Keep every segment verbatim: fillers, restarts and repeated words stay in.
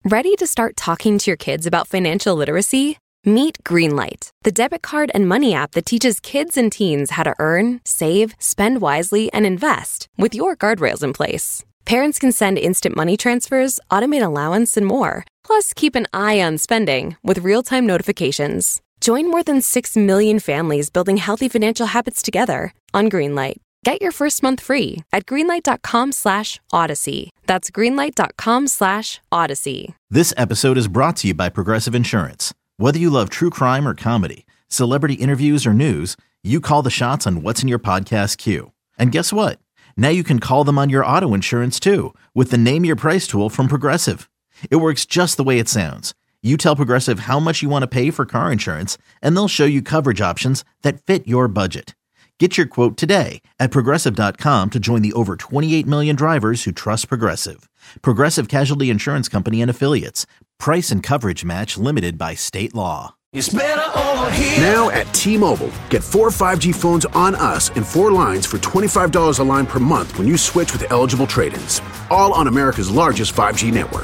Ready to start talking to your kids about financial literacy? Meet Greenlight, the debit card and money app that teaches kids and teens how to earn, save, spend wisely, and invest with your guardrails in place. Parents can send instant money transfers, automate allowance, and more. Plus, keep an eye on spending with real-time notifications. Join more than six million families building healthy financial habits together on Greenlight. Get your first month free at greenlight.com slash odyssey. That's greenlight.com slash odyssey. This episode is brought to you by Progressive Insurance. Whether you love true crime or comedy, celebrity interviews or news, you call the shots on what's in your podcast queue. And guess what? Now you can call them on your auto insurance too with the Name Your Price tool from Progressive. It works just the way it sounds. You tell Progressive how much you want to pay for car insurance, and they'll show you coverage options that fit your budget. Get your quote today at Progressive dot com to join the over twenty-eight million drivers who trust Progressive. Progressive Casualty Insurance Company and Affiliates. Price and coverage match limited by state law. It's better over here. Now at T-Mobile, get four five G phones on us and four lines for twenty-five dollars a line per month when you switch with eligible trade-ins. All on America's largest five G network.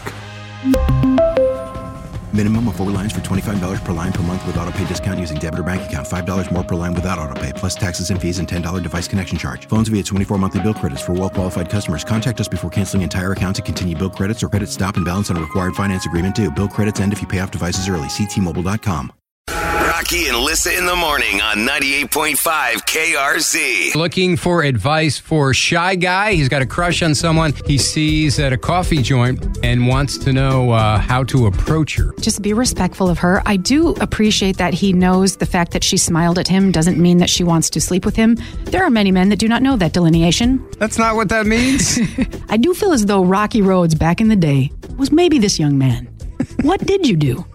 Minimum of four lines for twenty-five dollars per line per month with autopay discount using debit or bank account. five dollars more per line without autopay, plus taxes and fees and ten dollars device connection charge. Phones via twenty-four monthly bill credits for well-qualified customers. Contact us before canceling entire account to continue bill credits or credit stop and balance on a required finance agreement due. Bill credits end if you pay off devices early. See T Mobile dot com. Rocky and Lissa in the morning on ninety-eight point five K R Z. Looking for advice for a shy guy. He's got a crush on someone he sees at a coffee joint and wants to know uh, how to approach her. Just be respectful of her. I do appreciate that he knows the fact that she smiled at him doesn't mean that she wants to sleep with him. There are many men that do not know that delineation. That's not what that means. I do feel as though Rocky Roads back in the day was maybe this young man. What did you do?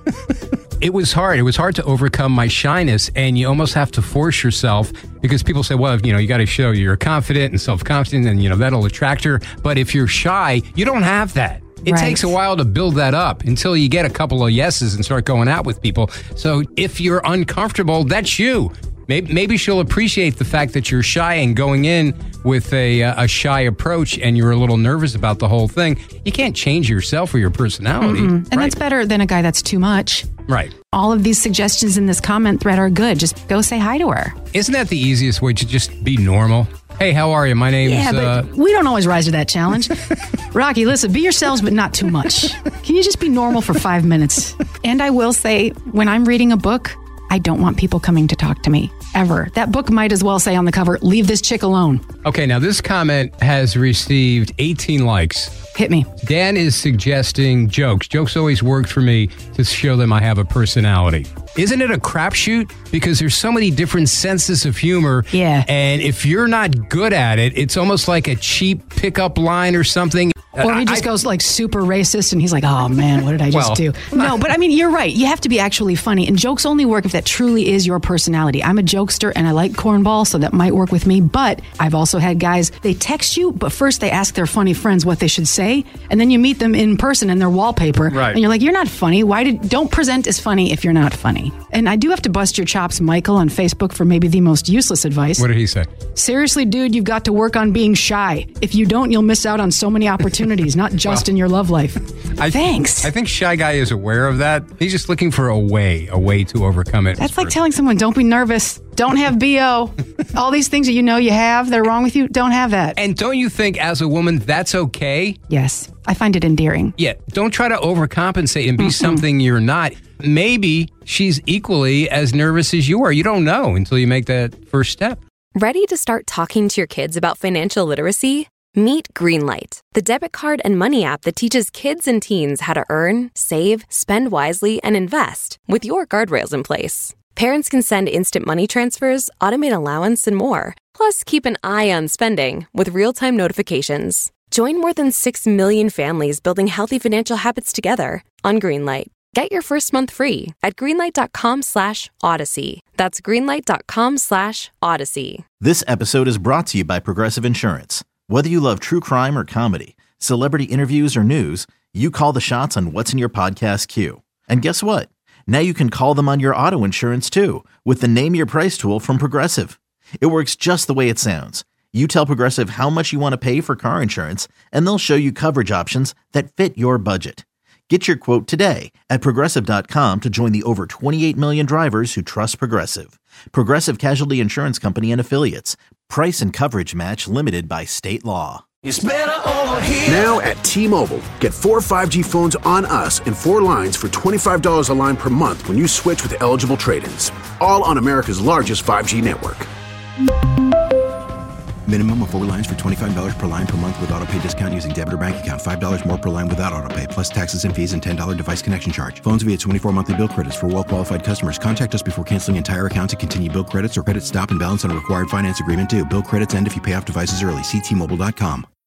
It was hard. It was hard to overcome my shyness, and you almost have to force yourself because people say, well, you know, you got to show you're confident and self-confident and, you know, that'll attract her. But if you're shy, you don't have that. It Right. takes a while to build that up until you get a couple of yeses and start going out with people. So if you're uncomfortable, that's you. Maybe, maybe she'll appreciate the fact that you're shy and going in with a, a shy approach and you're a little nervous about the whole thing. You can't change yourself or your personality. Mm-mm. And right? that's better than a guy that's too much. Right. All of these suggestions in this comment thread are good. Just go say hi to her. Isn't that the easiest way to just be normal? Hey, how are you? My name's... Yeah, but uh, we don't always rise to that challenge. Rocky, listen, be yourselves, but not too much. Can you just be normal for five minutes? And I will say, when I'm reading a book, I don't want people coming to talk to me, ever. That book might as well say on the cover, leave this chick alone. Okay, now this comment has received eighteen likes. Hit me. Dan is suggesting jokes. Jokes always worked for me to show them I have a personality. Isn't it a crapshoot? Because there's so many different senses of humor. Yeah. And if you're not good at it, it's almost like a cheap pickup line or something. Or he just I, goes like super racist and he's like, oh man, what did I just Well, do? No, but I mean, you're right. You have to be actually funny. And jokes only work if that truly is your personality. I'm a jokester and I like cornball, so that might work with me. But I've also had guys, they text you, but first they ask their funny friends what they should say. And then you meet them in person and their wallpaper. Right. And you're like, you're not funny. Why did, don't present as funny if you're not funny. And I do have to bust your chops, Michael, on Facebook for maybe the most useless advice. What did he say? Seriously, dude, you've got to work on being shy. If you don't, you'll miss out on so many opportunities, not just Well, in your love life. I, Thanks. I think Shy Guy is aware of that. He's just looking for a way, a way to overcome it. That's like telling someone, don't be nervous. Don't have B O. All these things that you know you have, they're wrong with you. Don't have that. And don't you think as a woman, that's okay? Yes, I find it endearing. Yeah, don't try to overcompensate and be Mm-mm. something you're not. Maybe she's equally as nervous as you are. You don't know until you make that first step. Ready to start talking to your kids about financial literacy? Meet Greenlight, the debit card and money app that teaches kids and teens how to earn, save, spend wisely, and invest with your guardrails in place. Parents can send instant money transfers, automate allowance, and more. Plus, keep an eye on spending with real-time notifications. Join more than six million families building healthy financial habits together on Greenlight. Get your first month free at greenlight.com slash odyssey. That's greenlight.com slash odyssey. This episode is brought to you by Progressive Insurance. Whether you love true crime or comedy, celebrity interviews or news, you call the shots on what's in your podcast queue. And guess what? Now you can call them on your auto insurance too with the Name Your Price tool from Progressive. It works just the way it sounds. You tell Progressive how much you want to pay for car insurance, and they'll show you coverage options that fit your budget. Get your quote today at Progressive dot com to join the over twenty-eight million drivers who trust Progressive. Progressive Casualty Insurance Company and Affiliates. Price and coverage match limited by state law. It's better over here. Now at T-Mobile, get four five G phones on us and four lines for twenty-five dollars a line per month when you switch with eligible trade-ins. All on America's largest five G network. Minimum of four lines for twenty-five dollars per line per month with autopay discount using debit or bank account. five dollars more per line without autopay, plus taxes and fees and ten dollars device connection charge. Phones via twenty-four monthly bill credits for well-qualified customers. Contact us before canceling entire account to continue bill credits or credit stop and balance on required finance agreement due. Bill credits end if you pay off devices early. See T Mobile dot com.